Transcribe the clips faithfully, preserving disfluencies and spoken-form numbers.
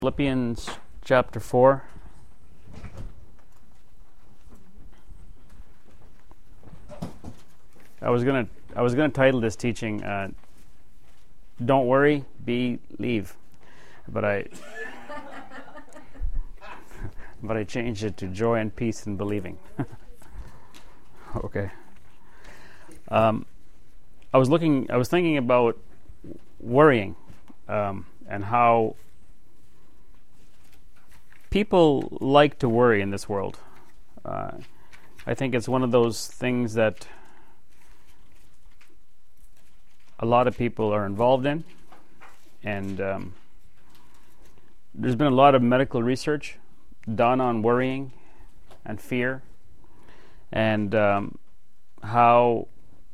Philippians chapter four. I was gonna I was gonna title this teaching uh, "Don't Worry, Believe," but I but I changed it to "Joy and Peace in Believing." Okay. Um, I was looking. I was thinking about worrying um, and how people like to worry in this world. Uh, I think it's one of those things that a lot of people are involved in, and um, there's been a lot of medical research done on worrying and fear, and um, how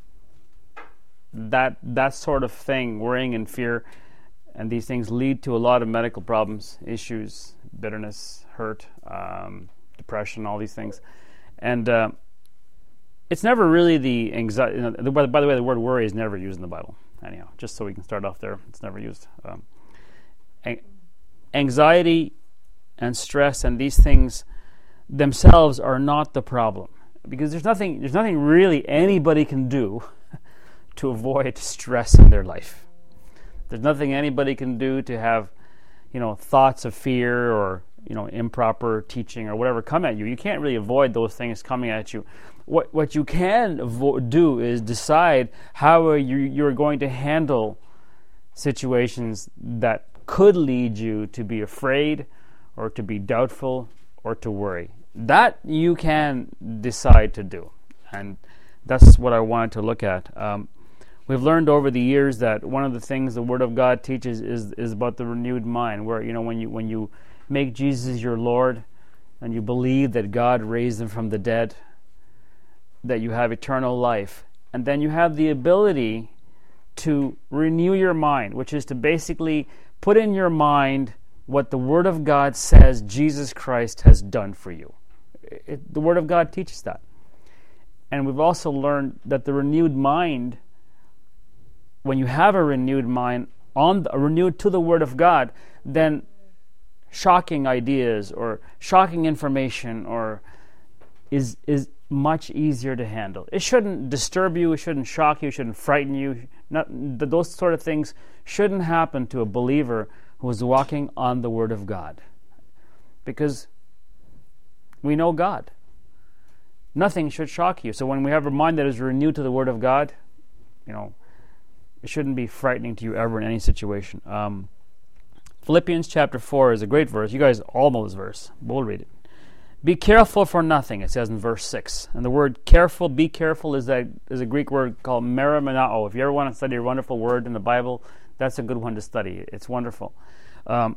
that that sort of thing, worrying and fear, and these things lead to a lot of medical problems, issues, bitterness, hurt, um, depression, all these things. And uh, it's never really the anxiety. You know, by, by the way, the word worry is never used in the Bible. Anyhow, just so we can start off there, it's never used. Um, an- anxiety and stress and these things themselves are not the problem, because there's nothing. There's nothing really anybody can do to avoid stress in their life. There's nothing anybody can do to have, you know, thoughts of fear or, you know, improper teaching or whatever come at you. You can't really avoid those things coming at you. What what you can avo- do is decide how you you're going to handle situations that could lead you to be afraid or to be doubtful or to worry. That you can decide to do, and that's what I wanted to look at. Um, We've learned over the years that one of the things the Word of God teaches is is about the renewed mind, where, you know, when you when you make Jesus your Lord and you believe that God raised him from the dead, that you have eternal life, and then you have the ability to renew your mind, which is to basically put in your mind what the Word of God says Jesus Christ has done for you. It, the Word of God teaches that. And we've also learned that the renewed mind, when you have a renewed mind, on the, renewed to the Word of God, then shocking ideas or shocking information or is is much easier to handle. It shouldn't disturb you. It shouldn't shock you. It shouldn't frighten you. Not, those sort of things shouldn't happen to a believer who is walking on the Word of God, because we know God. Nothing should shock you. So when we have a mind that is renewed to the Word of God, you know, it shouldn't be frightening to you ever in any situation. Um, Philippians chapter four is a great verse. You guys all know this verse. We'll read it. Be careful for nothing, it says in verse six. And the word careful, be careful, is that is a Greek word called merimenao. If you ever want to study a wonderful word in the Bible, that's a good one to study. It's wonderful. Um,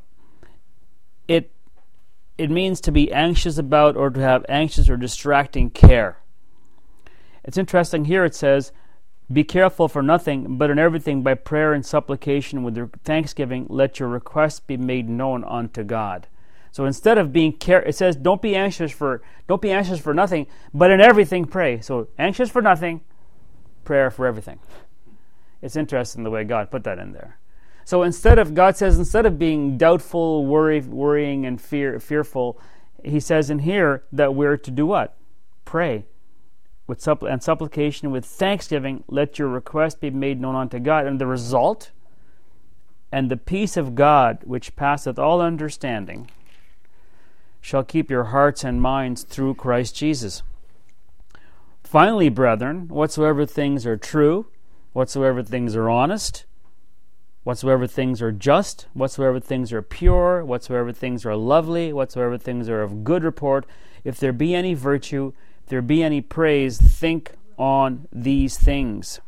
it it means to be anxious about or to have anxious or distracting care. It's interesting here it says, be careful for nothing, but in everything by prayer and supplication with your thanksgiving, let your requests be made known unto God. So instead of being care, it says don't be anxious for don't be anxious for nothing, but in everything pray. So anxious for nothing, prayer for everything. It's interesting the way God put that in there. So instead of God says instead of being doubtful, worry, worrying, and fear fearful, He says in here that we're to do what? Pray. With suppl- and supplication with thanksgiving, let your request be made known unto God. And the result, and the peace of God, which passeth all understanding, shall keep your hearts and minds through Christ Jesus. Finally, brethren, whatsoever things are true, whatsoever things are honest, whatsoever things are just, whatsoever things are pure, whatsoever things are lovely, whatsoever things are of good report, if there be any virtue, there be any praise, think on these things.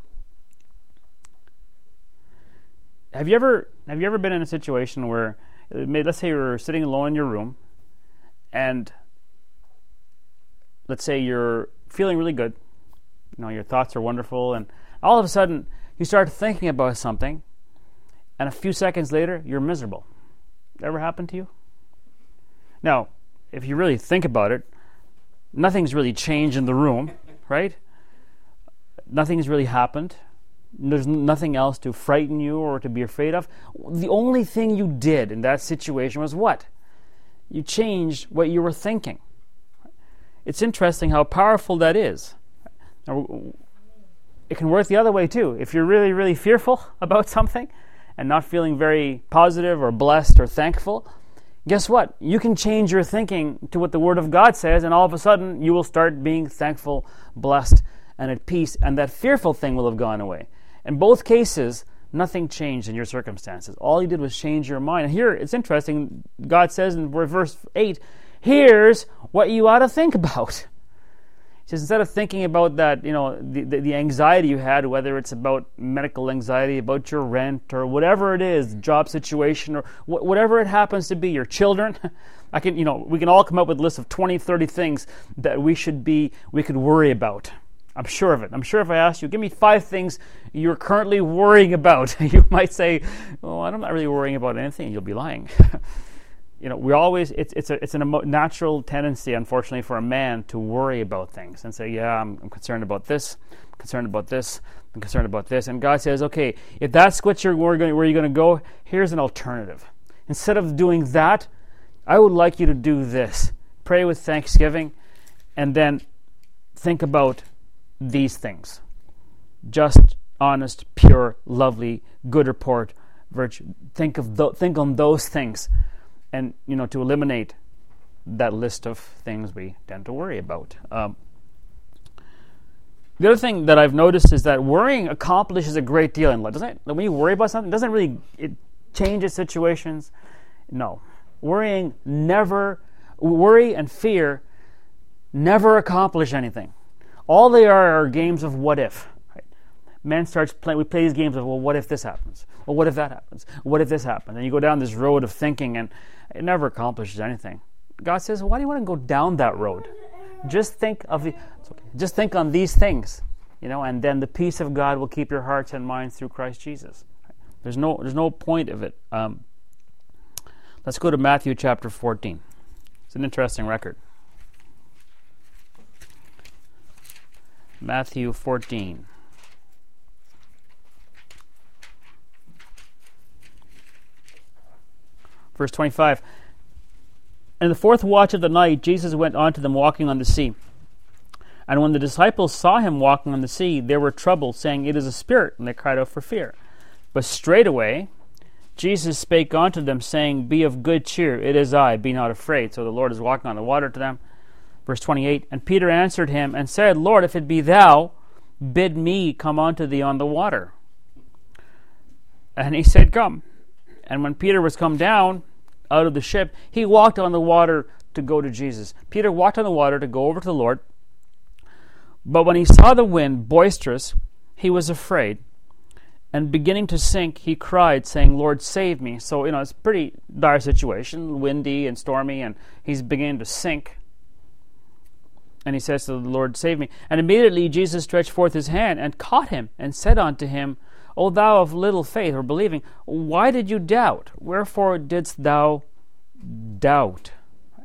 Have you ever have you ever been in a situation where, let's say you're sitting alone in your room, and let's say you're feeling really good, you know, your thoughts are wonderful, and all of a sudden you start thinking about something, and a few seconds later you're miserable. Ever happened to you? Now, if you really think about it, nothing's really changed in the room, right? Nothing's really happened. There's nothing else to frighten you or to be afraid of. The only thing you did in that situation was what? You changed what you were thinking. It's interesting how powerful that is. Now, it can work the other way too. If you're really, really fearful about something and not feeling very positive or blessed or thankful, guess what? You can change your thinking to what the Word of God says, and all of a sudden you will start being thankful, blessed, and at peace, and that fearful thing will have gone away. In both cases, nothing changed in your circumstances. All you did was change your mind. And here, it's interesting, God says in verse eight, here's what you ought to think about. He says, instead of thinking about that, you know, the, the, the anxiety you had, whether it's about medical anxiety, about your rent, or whatever it is, job situation, or wh- whatever it happens to be, your children, I can, you know, we can all come up with a list of twenty, thirty things that we should be, we could worry about. I'm sure of it. I'm sure if I asked you, give me five things you're currently worrying about, you might say, oh, I'm not really worrying about anything. You'll be lying. You know, we always, it's it's a it's a emo- natural tendency, unfortunately, for a man to worry about things and say, yeah, I'm, I'm concerned about this, I'm concerned about this, I'm concerned about this. And God says, okay, if that's what you're where you're going to go, here's an alternative. Instead of doing that, I would like you to do this. Pray with thanksgiving, and then think about these things: just, honest, pure, lovely, good report, virtue. Think of th- think on those things, and you know, to eliminate that list of things we tend to worry about. Um, the other thing that I've noticed is that worrying accomplishes a great deal in life, doesn't it? When you worry about something, it doesn't really it changes situations. No, worrying never, worry and fear never accomplish anything. All they are are games of what if. Right? Man starts playing, we play these games of, well, what if this happens? Well, what if that happens? What if this happens? And you go down this road of thinking, and it never accomplishes anything. God says, why do you want to go down that road? Just think of the, okay. Just think on these things, you know, and then the peace of God will keep your hearts and minds through Christ Jesus. Right? There's no, there's no point of it. Um, let's go to Matthew chapter fourteen. It's an interesting record. Matthew fourteen. Verse twenty-five. In the fourth watch of the night, Jesus went on to them walking on the sea. And when the disciples saw him walking on the sea, they were troubled, saying, it is a spirit, and they cried out for fear. But straightway Jesus spake unto them, saying, be of good cheer, it is I, be not afraid. So the Lord is walking on the water to them. Verse twenty-eight, and Peter answered him and said, Lord, if it be thou, bid me come unto thee on the water. And he said, come. And when Peter was come down out of the ship, he walked on the water to go to Jesus. Peter walked on the water to go over to the Lord. But when he saw the wind boisterous, he was afraid. And beginning to sink, he cried, saying, Lord, save me. So, you know, it's a pretty dire situation, windy and stormy, and he's beginning to sink. And he says to the Lord, save me. And immediately Jesus stretched forth his hand and caught him and said unto him, O thou of little faith, or believing, why did you doubt? Wherefore didst thou doubt?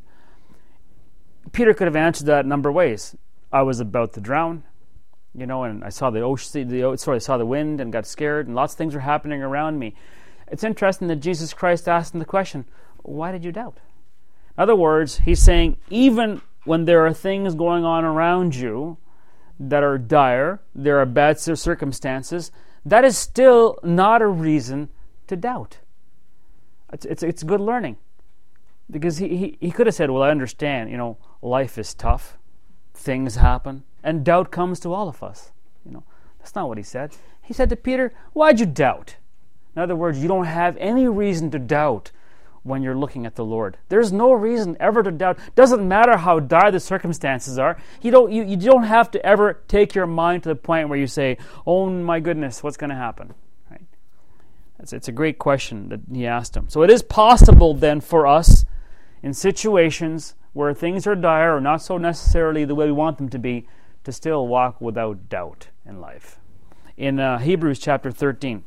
Peter could have answered that a number of ways. I was about to drown, you know, and I saw the ocean, the sorry, I saw the wind and got scared, and lots of things were happening around me. It's interesting that Jesus Christ asked him the question, why did you doubt? In other words, he's saying, even when there are things going on around you that are dire, there are bad circumstances, that is still not a reason to doubt. It's it's, it's good learning. Because he, he, he could have said, well, I understand, you know, life is tough, things happen, and doubt comes to all of us. You know, that's not what he said. He said to Peter, why'd you doubt? In other words, you don't have any reason to doubt when you're looking at the Lord. There's no reason ever to doubt. Doesn't matter how dire the circumstances are. You don't you, you don't have to ever take your mind to the point where you say, oh my goodness, what's going to happen? Right? It's, it's a great question that he asked him. So it is possible then for us in situations where things are dire or not so necessarily the way we want them to be, to still walk without doubt in life. In uh, Hebrews chapter thirteen,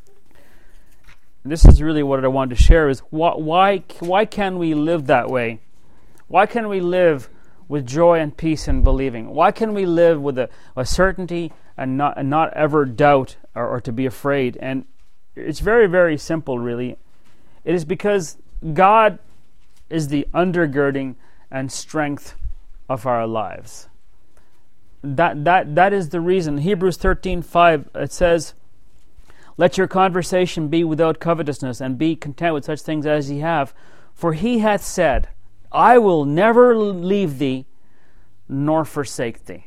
this is really what I wanted to share, is why, why why can we live that way? Why can we live with joy and peace in believing? Why can we live with a, a certainty and not and not ever doubt or, or to be afraid. And it's very, very simple, really. It is because God is the undergirding and strength of our lives. That that that is the reason. Hebrews thirteen five, it says, "Let your conversation be without covetousness, and be content with such things as ye have. For he hath said, I will never leave thee, nor forsake thee."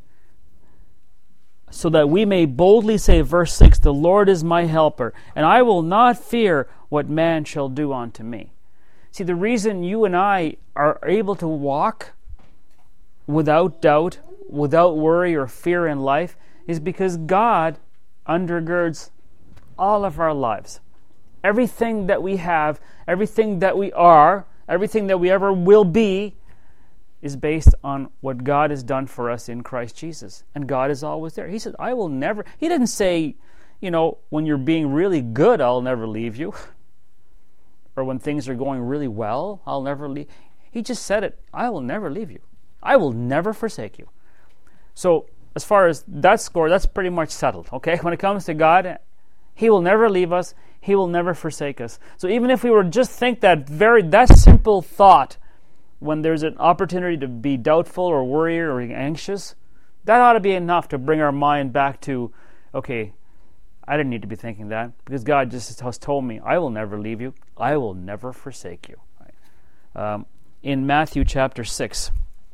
So that we may boldly say, verse six, "The Lord is my helper, and I will not fear what man shall do unto me." See, the reason you and I are able to walk without doubt, without worry or fear in life, is because God undergirds all of our lives. Everything that we have, everything that we are, everything that we ever will be, is based on what God has done for us in Christ Jesus. And God is always there. He said, I will never... He didn't say, you know, when you're being really good, I'll never leave you. Or when things are going really well, I'll never leave. He just said it, I will never leave you. I will never forsake you. So, as far as that score, that's pretty much settled, okay? When it comes to God, He will never leave us. He will never forsake us. So even if we were just think that very, that simple thought, when there's an opportunity to be doubtful or worried or anxious, that ought to be enough to bring our mind back to, okay, I didn't need to be thinking that, because God just has told me, I will never leave you. I will never forsake you. Right? Um, in Matthew chapter six,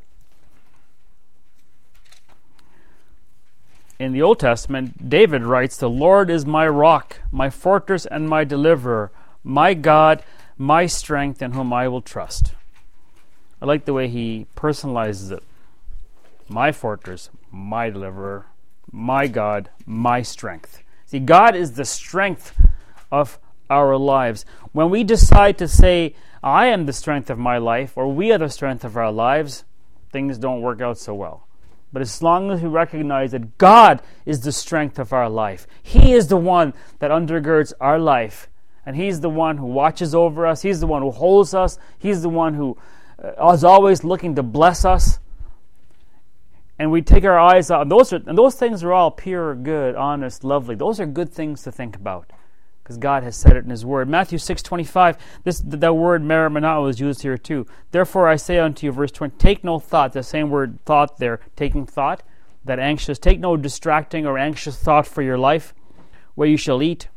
in the Old Testament, David writes, "The Lord is my rock, my fortress and my deliverer, my God, my strength, in whom I will trust." I like the way he personalizes it. My fortress, my deliverer, my God, my strength. See, God is the strength of our lives. When we decide to say, I am the strength of my life, or we are the strength of our lives, things don't work out so well. But as long as we recognize that God is the strength of our life, He is the one that undergirds our life, and He's the one who watches over us, He's the one who holds us, He's the one who uh, is always looking to bless us, and we take our eyes out, and those, are, and those things are all pure, good, honest, lovely. Those are good things to think about, because God has said it in His Word. Matthew six twenty-five, this that word merimnao is used here too. "Therefore I say unto you," verse twenty, "take no thought," the same word thought there, taking thought, that anxious, take no distracting or anxious thought for your life, where you shall eat,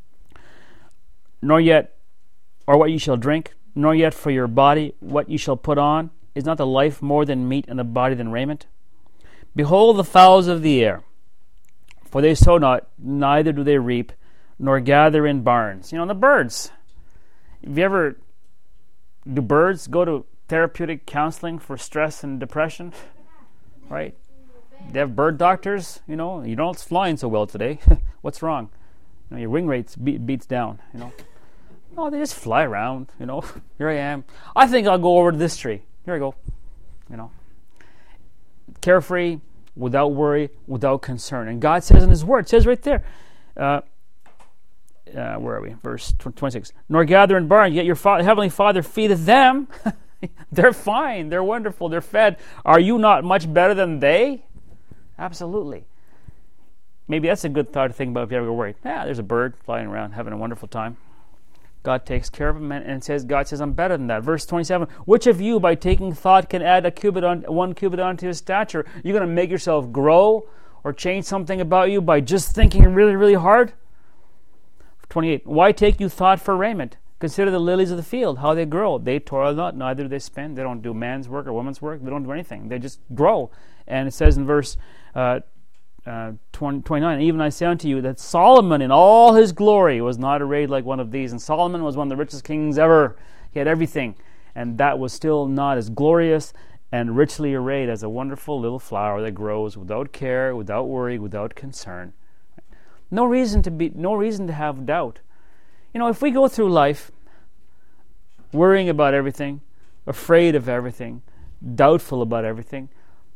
nor yet, or what you shall drink, nor yet for your body, what you shall put on. Is not the life more than meat, and the body than raiment? Behold the fowls of the air, for they sow not, neither do they reap, nor gather in barns. You know, the birds. Have you ever, do birds go to therapeutic counseling for stress and depression? Right? They have bird doctors, you know, you know it's flying so well today. What's wrong? You know, your wing rates be- beats down, you know. Oh, they just fly around, you know. Here I am. I think I'll go over to this tree. Here I go. You know. Carefree, without worry, without concern. And God says in His Word, it says right there, uh, uh, where are we? Verse twenty-six. "Nor gather in barns, yet your fa- heavenly Father feedeth them." They're fine. They're wonderful. They're fed. Are you not much better than they? Absolutely. Maybe that's a good thought to think about if you ever worried. Yeah, there's a bird flying around having a wonderful time. God takes care of him, and, and says, God says, I'm better than that. Verse twenty-seven, "Which of you, by taking thought, can add a cubit on one cubit onto his stature?" You're going to make yourself grow or change something about you by just thinking really, really hard? twenty-eight, "Why take you thought for raiment? Consider the lilies of the field, how they grow. They toil not, neither do they spin." They don't do man's work or woman's work. They don't do anything. They just grow. And it says in verse uh, uh, twenty, twenty-nine, "Even I say unto you that Solomon in all his glory was not arrayed like one of these." And Solomon was one of the richest kings ever. He had everything. And that was still not as glorious and richly arrayed as a wonderful little flower that grows without care, without worry, without concern. No reason to be, no reason to have doubt. You know, if we go through life worrying about everything, afraid of everything, doubtful about everything,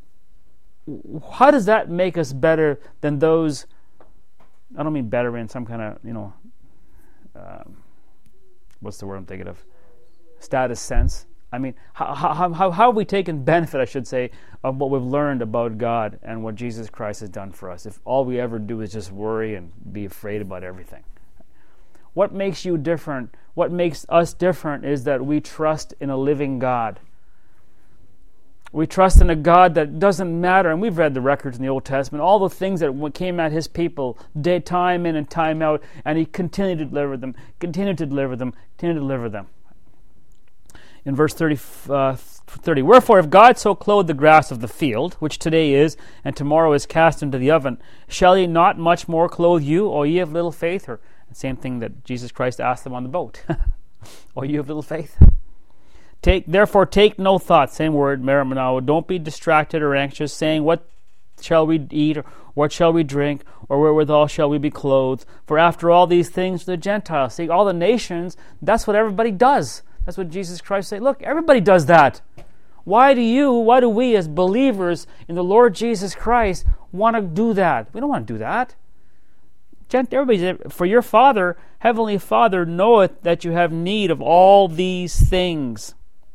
how does that make us better than those? I don't mean better in some kind of, you know, um, what's the word I'm thinking of? Status sense. I mean, how, how, how, how have we taken benefit, I should say, of what we've learned about God and what Jesus Christ has done for us if all we ever do is just worry and be afraid about everything? What makes you different, what makes us different is that we trust in a living God. We trust in a God that doesn't matter, and we've read the records in the Old Testament, all the things that came at His people day, time in and time out, and He continued to deliver them, continued to deliver them, continued to deliver them. In verse thirty, uh, thirty, wherefore if God so clothe the grass of the field, which today is, and tomorrow is cast into the oven, shall He not much more clothe you, O ye of little faith? Or the same thing that Jesus Christ asked them on the boat. O ye of little faith? Take therefore take no thought, same word, merimnao, don't be distracted or anxious, saying, what shall we eat, or what shall we drink, or wherewithal shall we be clothed? For after all these things the Gentiles seek. All the nations, that's what everybody does. That's what Jesus Christ said. Look, everybody does that. Why do you, why do we as believers in the Lord Jesus Christ want to do that? We don't want to do that. Everybody's, for your Father, Heavenly Father, knoweth that you have need of all these things.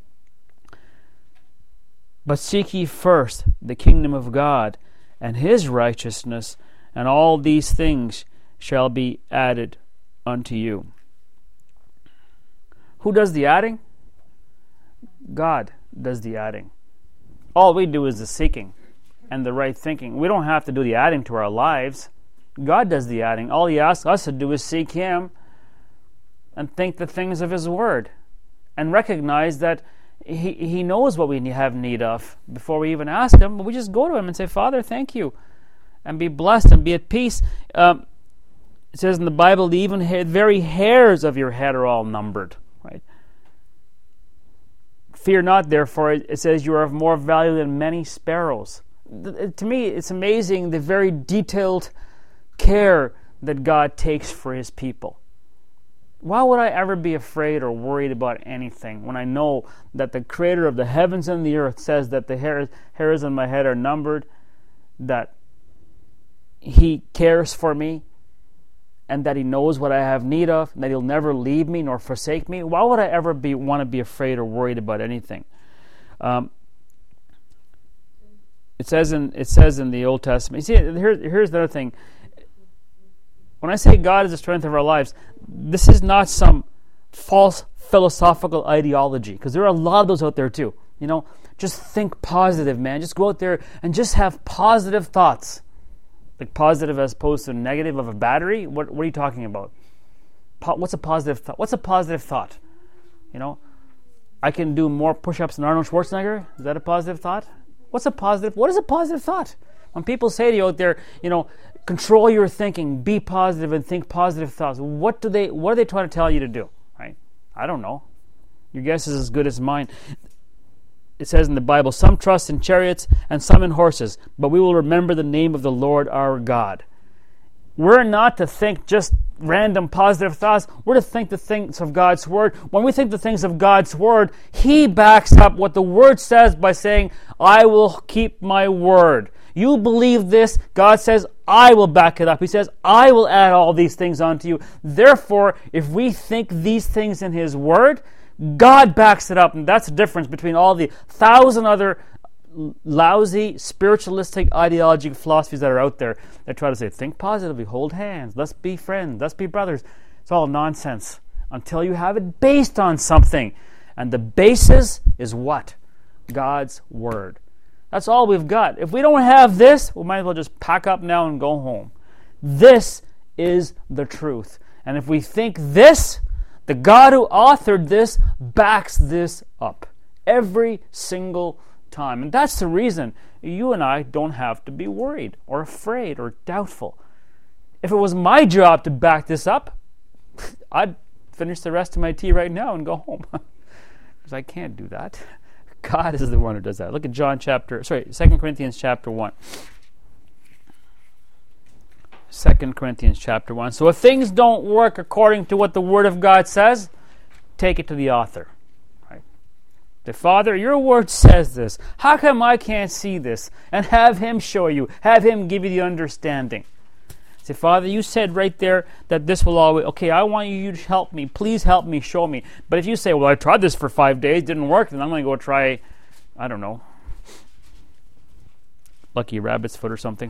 But seek ye first the kingdom of God and His righteousness, and all these things shall be added unto you. Who does the adding? God does the adding. All we do is the seeking and the right thinking. We don't have to do the adding to our lives. God does the adding. All He asks us to do is seek Him and think the things of His Word and recognize that He, he knows what we have need of before we even ask Him. But we just go to Him and say, Father, thank you, and be blessed and be at peace. Um, it says in the Bible, the even ha- very hairs of your head are all numbered. Right? Fear not, therefore, it says you are of more value than many sparrows. To me, it's amazing the very detailed care that God takes for His people. Why would I ever be afraid or worried about anything when I know that the Creator of the heavens and the earth says that the hairs, hairs on my head are numbered, that He cares for me, and that He knows what I have need of, and that He'll never leave me nor forsake me? Why would I ever be want to be afraid or worried about anything? Um, it says in it says in the Old Testament. You see, here's here's the other thing. When I say God is the strength of our lives, this is not some false philosophical ideology, because there are a lot of those out there too. You know, just think positive, man. Just go out there and just have positive thoughts. Like positive as opposed to negative of a battery? What, what are you talking about? Po- what's a positive thought? What's a positive thought? You know, I can do more push-ups than Arnold Schwarzenegger. Is that a positive thought? What's a positive? What is a positive thought? When people say to you out there, you know, control your thinking, be positive, and think positive thoughts. What do they? What are they trying to tell you to do? Right? I don't know. Your guess is as good as mine. It says in the Bible, some trust in chariots and some in horses, but we will remember the name of the Lord our God. We're not to think just random positive thoughts. We're to think the things of God's Word. When we think the things of God's Word, He backs up what the Word says by saying, I will keep my word. You believe this, God says, I will back it up. He says, I will add all these things onto you. Therefore, if we think these things in His Word, God backs it up. And that's the difference between all the thousand other lousy, spiritualistic, ideological philosophies that are out there that try to say, think positively, hold hands, let's be friends, let's be brothers. It's all nonsense until you have it based on something. And the basis is what? God's Word. That's all we've got. If we don't have this, we might as well just pack up now and go home. This is the truth. And if we think this, the God who authored this backs this up every single time. And that's the reason you and I don't have to be worried or afraid or doubtful. If it was my job to back this up, I'd finish the rest of my tea right now and go home. Because I can't do that. God is the one who does that. Look at John chapter, sorry, Second Corinthians chapter one. Second Corinthians chapter one. So if things don't work according to what the Word of God says, take it to the author. Right? The Father, your Word says this. How come I can't see this? And have Him show you. Have Him give you the understanding. Say, Father, you said right there that this will always, okay, I want you to help me. Please help me, show me. But if you say, well, I tried this for five days, didn't work, then I'm going to go try, I don't know, Lucky Rabbit's Foot or something,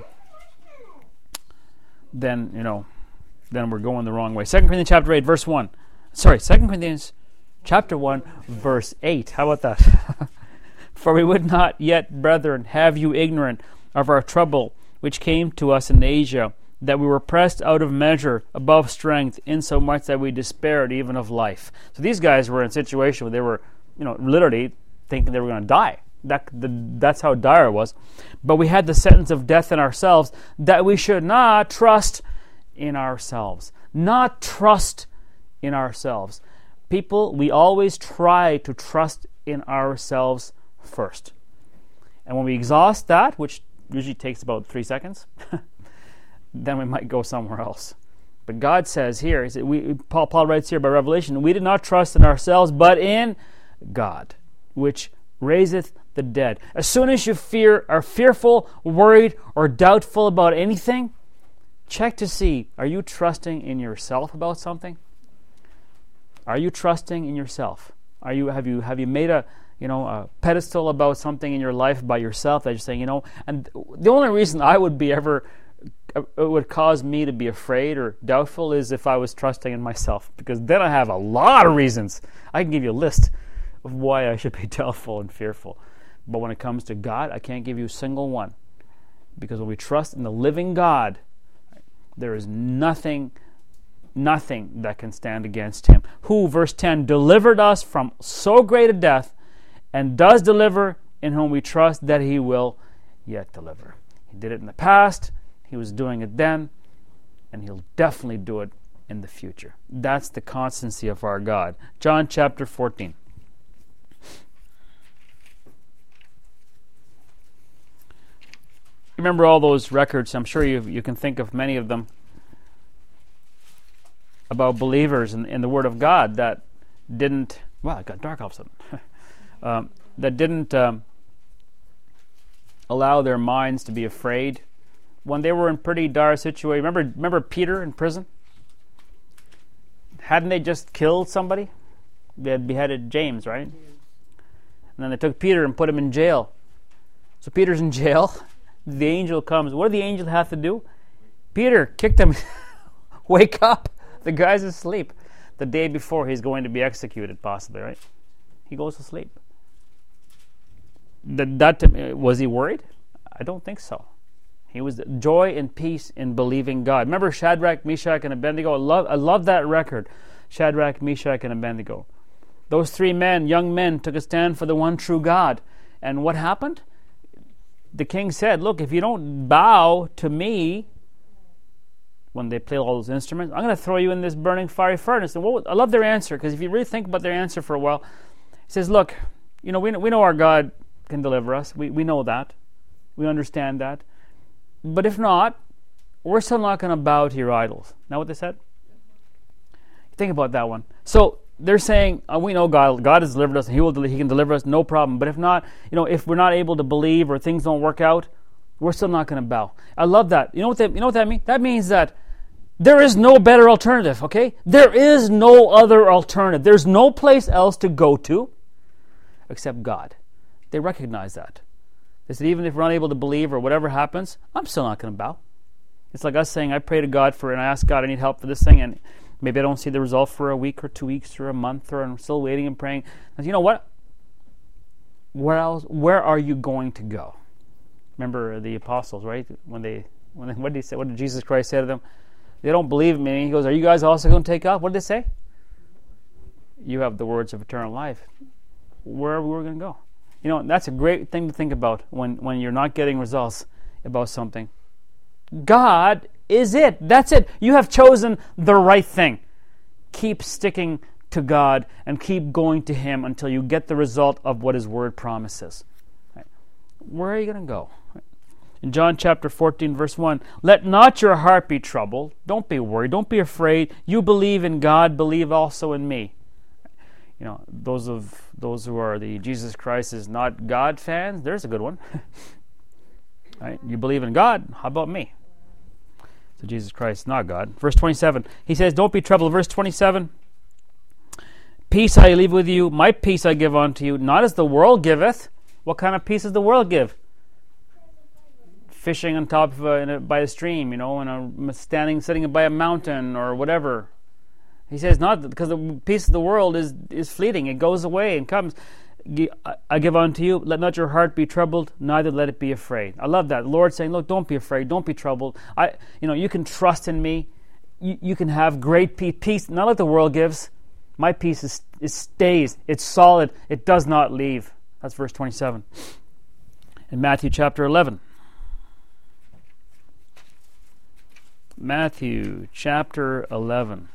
then, you know, then we're going the wrong way. Second Corinthians chapter eight, verse one. Sorry, Second Corinthians chapter one, verse eight. How about that? For we would not yet, brethren, have you ignorant of our trouble, which came to us in Asia, that we were pressed out of measure, above strength, insomuch that we despaired even of life. So these guys were in a situation where they were, you know, literally thinking they were going to die. That, the, that's how dire it was. But we had the sentence of death in ourselves, that we should not trust in ourselves. Not trust in ourselves. People, we always try to trust in ourselves first. And when we exhaust that, which usually takes about three seconds, then we might go somewhere else. But God says here, he said, we, Paul, Paul writes here by revelation, we did not trust in ourselves, but in God, which raiseth the dead. As soon as you fear, are fearful, worried, or doubtful about anything, check to see, are you trusting in yourself about something? Are you trusting in yourself? Are you have you have you made a you know a pedestal about something in your life by yourself that you're saying, you know, and the only reason I would be ever it would cause me to be afraid or doubtful is if I was trusting in myself, because then I have a lot of reasons. I can give you a list of why I should be doubtful and fearful. But when it comes to God, I can't give you a single one. Because when we trust in the living God, there is nothing, nothing that can stand against Him. Who, verse ten, delivered us from so great a death, and does deliver, in whom we trust that He will yet deliver. He did it in the past, He was doing it then, and He'll definitely do it in the future. That's the constancy of our God. John chapter fourteen. Remember all those records, I'm sure you you can think of many of them, about believers in, in the Word of God that didn't, wow, it got dark all of a sudden, um, that didn't um, allow their minds to be afraid when they were in pretty dire situation. Remember, remember Peter in prison? Hadn't they just killed somebody? They had beheaded James, right? And then they took Peter and put him in jail. So Peter's in jail. The angel comes. What did the angel have to do? Peter kicked him. Wake up. The guy's asleep. The day before he's going to be executed, possibly, right? He goes to sleep. That, that was he worried? I don't think so. He was joy and peace in believing God. Remember Shadrach, Meshach, and Abednego? I love, I love that record. Shadrach, Meshach, and Abednego. Those three men, young men, took a stand for the one true God. And what happened? The king said, look, if you don't bow to me, when they play all those instruments, I'm going to throw you in this burning fiery furnace. And what, I love their answer, because if you really think about their answer for a while, he says, look, you know, we, we know our God can deliver us. We, we know that. We understand that. But if not, we're still not going to bow to your idols. Now what they said? Think about that one. So they're saying, oh, we know God, God has delivered us, and He will, He can deliver us, no problem. But if not, you know, if we're not able to believe or things don't work out, we're still not going to bow. I love that. You know what that, you know what that means? That means that there is no better alternative, okay? There is no other alternative. There's no place else to go to except God. They recognize that. They said, even if we're not able to believe or whatever happens, I'm still not going to bow. It's like us saying, I pray to God for it, and I ask God, I need help for this thing, and maybe I don't see the result for a week or two weeks or a month, or I'm still waiting and praying. And you know what? Where else? Where are you going to go? Remember the apostles, right? When they, when they, what did he say? What did Jesus Christ say to them? They don't believe me. He goes, are you guys also going to take off? What did they say? You have the words of eternal life. Where are we going to go? You know, that's a great thing to think about when, when you're not getting results about something. God is it. That's it. You have chosen the right thing. Keep sticking to God and keep going to Him until you get the result of what His Word promises. Right? Where are you going to go? In John chapter fourteen, verse one, let not your heart be troubled. Don't be worried. Don't be afraid. You believe in God, believe also in me. You know, those of those who are the Jesus Christ is not God fans, there's a good one. Right? You believe in God, how about me? So Jesus Christ is not God. Verse twenty-seven, he says, don't be troubled. Verse twenty-seven, peace I leave with you, my peace I give unto you, not as the world giveth. What kind of peace does the world give? Fishing on top of a, in a, by a stream, you know, and a, standing, sitting by a mountain or whatever. He says, not because the peace of the world is, is fleeting. It goes away and comes. I give unto you, let not your heart be troubled, neither let it be afraid. I love that. The Lord saying, look, don't be afraid, don't be troubled. I, you know, you can trust in me. You, you can have great peace, peace, not like the world gives. My peace is, it stays, it's solid, it does not leave. That's verse twenty-seven. In Matthew chapter eleven. Matthew chapter eleven.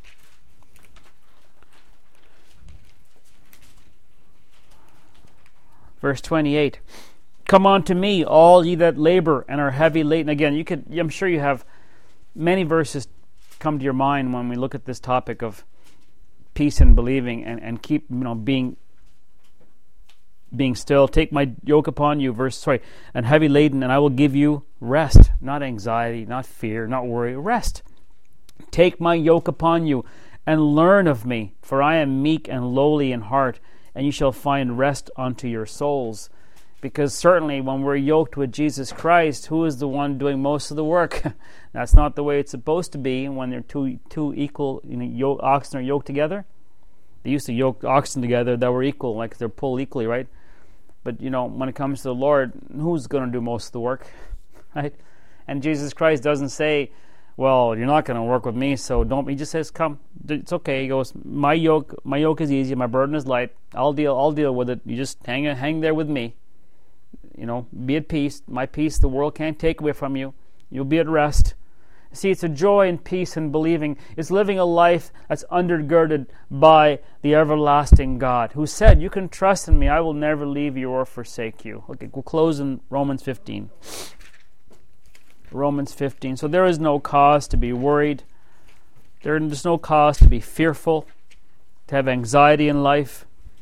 Verse twenty-eight, come unto me, all ye that labor and are heavy laden. Again, you could, I'm sure you have many verses come to your mind when we look at this topic of peace and believing, and, and keep, you know, being being still. Take my yoke upon you, verse sorry, and heavy laden, and I will give you rest. Not anxiety, not fear, not worry, rest. Take my yoke upon you, and learn of me, for I am meek and lowly in heart, and you shall find rest unto your souls. Because certainly when we're yoked with Jesus Christ, who is the one doing most of the work? That's not the way it's supposed to be when they're two two equal, you know, yoke, oxen are yoked together. They used to yoke oxen together that were equal, like they're pulled equally, right? But, you know, when it comes to the Lord, who's going to do most of the work? Right? And Jesus Christ doesn't say, well, you're not going to work with me, so don't. He just says, come, it's okay. He goes, my yoke, my yoke is easy, my burden is light. I'll deal, I'll deal with it. You just hang, hang there with me. You know, be at peace. My peace, the world can't take away from you. You'll be at rest. See, it's a joy and peace in believing. It's living a life that's undergirded by the everlasting God, who said, you can trust in me. I will never leave you or forsake you. Okay, we'll close in Romans fifteen. Romans fifteen. So there is no cause to be worried. There's no cause to be fearful, to have anxiety in life.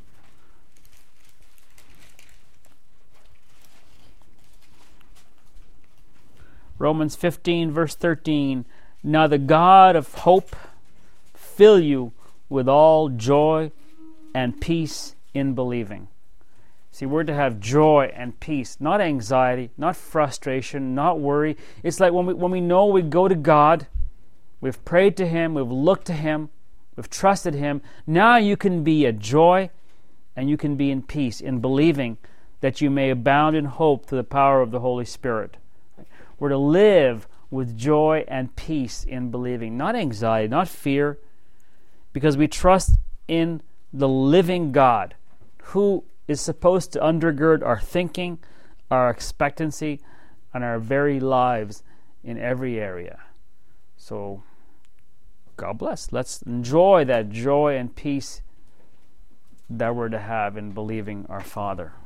Romans fifteen, verse thirteen. Now the God of hope fill you with all joy and peace in believing. See, we're to have joy and peace, not anxiety, not frustration, not worry. It's like when we when we know we go to God, we've prayed to Him, we've looked to Him, we've trusted Him. Now you can be a joy and you can be in peace, in believing that you may abound in hope through the power of the Holy Spirit. We're to live with joy and peace in believing, not anxiety, not fear, because we trust in the living God who is supposed to undergird our thinking, our expectancy, and our very lives in every area. So, God bless. Let's enjoy that joy and peace that we're to have in believing our Father.